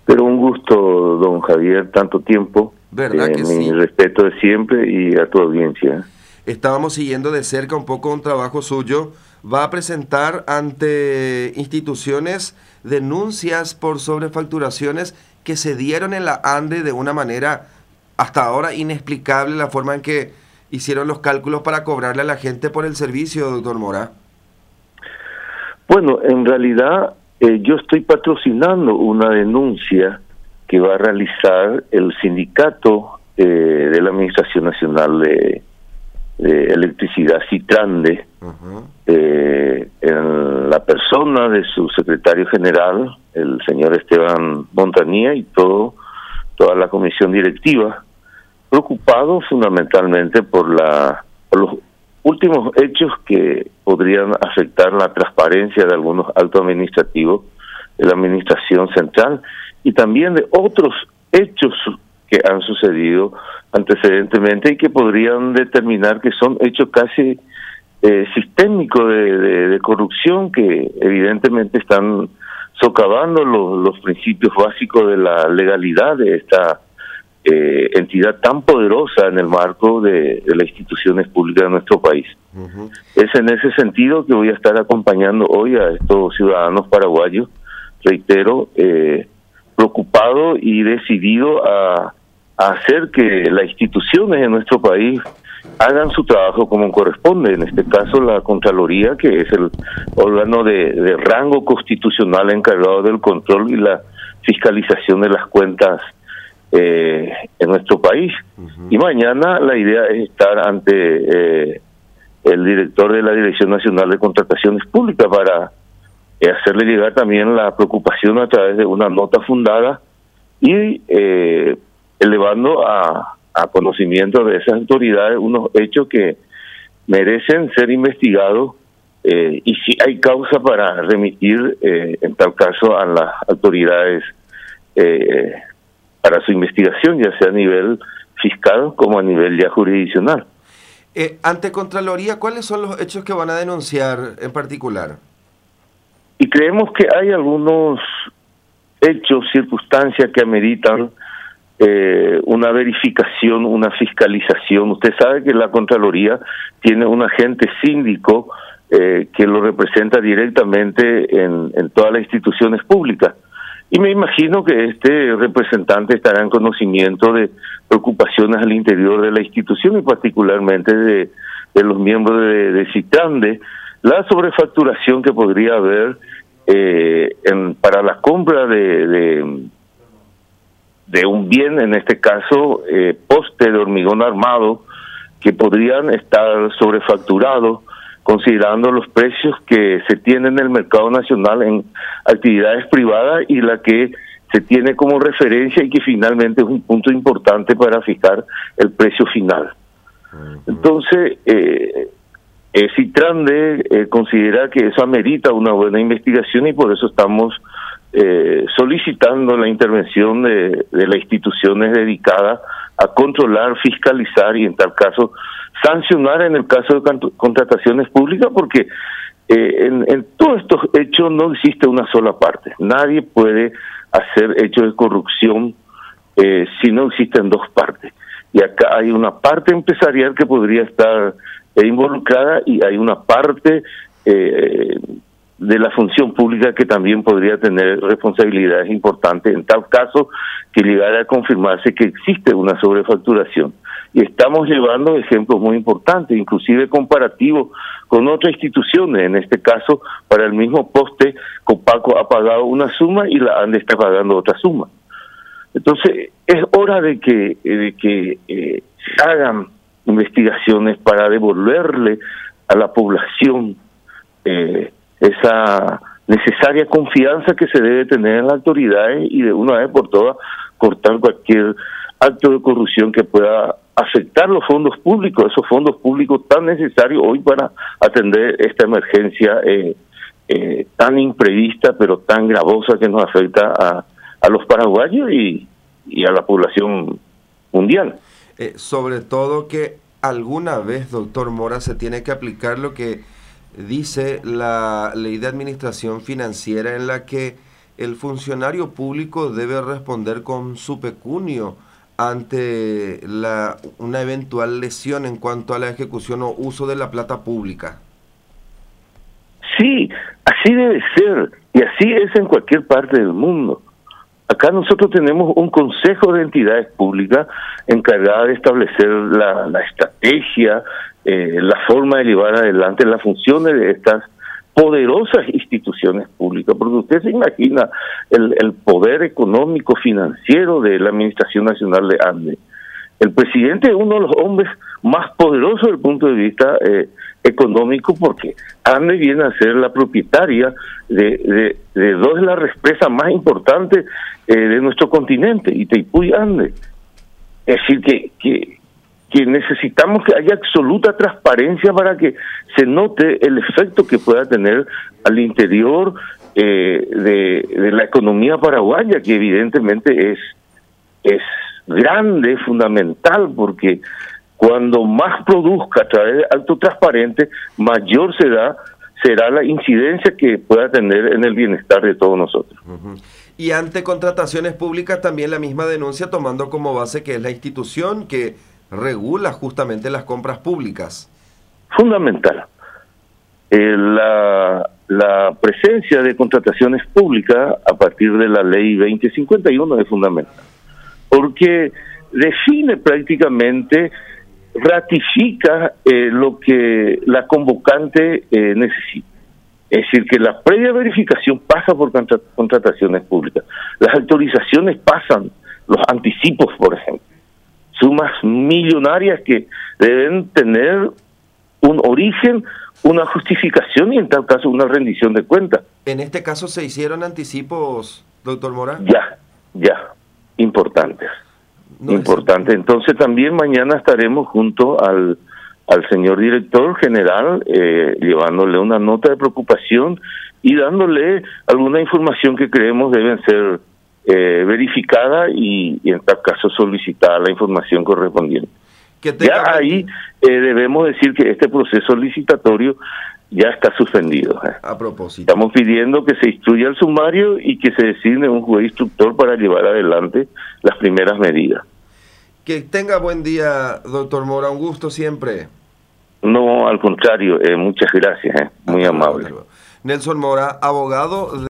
Pero un gusto, don Javier, tanto tiempo. ¿Verdad que Mi sí? respeto de siempre y a tu audiencia. Estábamos siguiendo de cerca un poco un trabajo suyo. Va a presentar ante instituciones denuncias por sobrefacturaciones que se dieron en la ANDE de una manera hasta ahora inexplicable, la forma en que hicieron los cálculos para cobrarle a la gente por el servicio, doctor Mora. Bueno, en realidad yo estoy patrocinando una denuncia que va a realizar el sindicato de la Administración Nacional de Electricidad, Citrande, en la persona de su secretario general, el señor Esteban Montanía, y toda la comisión directiva, preocupado fundamentalmente por los últimos hechos que podrían afectar la transparencia de algunos altos administrativos de la administración central y también de otros hechos que han sucedido antecedentemente y que podrían determinar que son hechos casi sistémicos de corrupción que evidentemente están socavando los principios básicos de la legalidad de esta entidad tan poderosa en el marco de las instituciones públicas de nuestro país. Es en ese sentido que voy a estar acompañando hoy a estos ciudadanos paraguayos, reitero, preocupado y decidido a hacer que las instituciones de nuestro país hagan su trabajo como corresponde, en este caso la Contraloría, que es el órgano de rango constitucional encargado del control y la fiscalización de las cuentas en nuestro país. Y mañana la idea es estar ante el director de la Dirección Nacional de Contrataciones Públicas para hacerle llegar también la preocupación a través de una nota fundada y elevando a conocimiento de esas autoridades unos hechos que merecen ser investigados y si hay causa para remitir en tal caso a las autoridades para su investigación, ya sea a nivel fiscal como a nivel ya jurisdiccional. Ante Contraloría, ¿cuáles son los hechos que van a denunciar en particular? Y creemos que hay algunos hechos, circunstancias que ameritan una verificación, una fiscalización. Usted sabe que la Contraloría tiene un agente síndico que lo representa directamente en todas las instituciones públicas. Y me imagino que este representante estará en conocimiento de preocupaciones al interior de la institución y particularmente de los miembros de Citrande, la sobrefacturación que podría haber para la compra de un bien, en este caso poste de hormigón armado, que podrían estar sobrefacturados considerando los precios que se tienen en el mercado nacional en actividades privadas y la que se tiene como referencia y que finalmente es un punto importante para fijar el precio final. Entonces, Citrande considera que eso amerita una buena investigación y por eso estamos solicitando la intervención de las instituciones dedicadas a controlar, fiscalizar y en tal caso sancionar en el caso de contrataciones públicas, porque en todos estos hechos no existe una sola parte. Nadie puede hacer hechos de corrupción si no existen dos partes. Y acá hay una parte empresarial que podría estar involucrada y hay una parte de la función pública que también podría tener responsabilidades importantes en tal caso que llegara a confirmarse que existe una sobrefacturación. Y estamos llevando ejemplos muy importantes, inclusive comparativos con otras instituciones. En este caso, para el mismo poste, Copaco ha pagado una suma y la ANDE está pagando otra suma. Entonces, es hora de que se hagan investigaciones para devolverle a la población esa necesaria confianza que se debe tener en las autoridades y de una vez por todas cortar cualquier acto de corrupción que pueda afectar los fondos públicos, esos fondos públicos tan necesarios hoy para atender esta emergencia tan imprevista pero tan gravosa que nos afecta a los paraguayos y a la población mundial. Sobre todo que alguna vez, doctor Mora, se tiene que aplicar lo que dice la Ley de Administración Financiera, en la que el funcionario público debe responder con su pecunio ante una eventual lesión en cuanto a la ejecución o uso de la plata pública. Sí, así debe ser, y así es en cualquier parte del mundo. Acá nosotros tenemos un consejo de entidades públicas encargada de establecer la estrategia, la forma de llevar adelante las funciones de estas poderosas instituciones públicas, porque usted se imagina el poder económico financiero de la Administración Nacional de ANDE. El presidente es uno de los hombres más poderosos desde el punto de vista económico, porque ANDE viene a ser la propietaria de dos de las represas más importantes de nuestro continente, Itaipú y Ande. Es decir, que necesitamos que haya absoluta transparencia para que se note el efecto que pueda tener al interior de la economía paraguaya, que evidentemente es grande, fundamental, porque cuando más produzca a través de acto transparente, mayor será la incidencia que pueda tener en el bienestar de todos nosotros. Y ante contrataciones públicas también la misma denuncia, tomando como base que es la institución que regula justamente las compras públicas. Fundamental. La presencia de contrataciones públicas a partir de la ley 2051 es fundamental, porque define prácticamente, ratifica lo que la convocante necesita. Es decir, que la previa verificación pasa por contrataciones públicas. Las autorizaciones pasan, los anticipos, por ejemplo. Sumas millonarias que deben tener un origen, una justificación y en tal caso una rendición de cuentas. ¿En este caso se hicieron anticipos, doctor Mora? Ya, importantes. No Importante. Entonces también mañana estaremos junto al señor director general llevándole una nota de preocupación y dándole alguna información que creemos deben ser verificada y en tal caso solicitada la información correspondiente. Ya ahí debemos decir que este proceso licitatorio ya está suspendido. A propósito. Estamos pidiendo que se instruya el sumario y que se designe un juez instructor para llevar adelante las primeras medidas. Que tenga buen día, doctor Mora. Un gusto siempre. No, al contrario, muchas gracias. Muy amable. Nelson Mora, abogado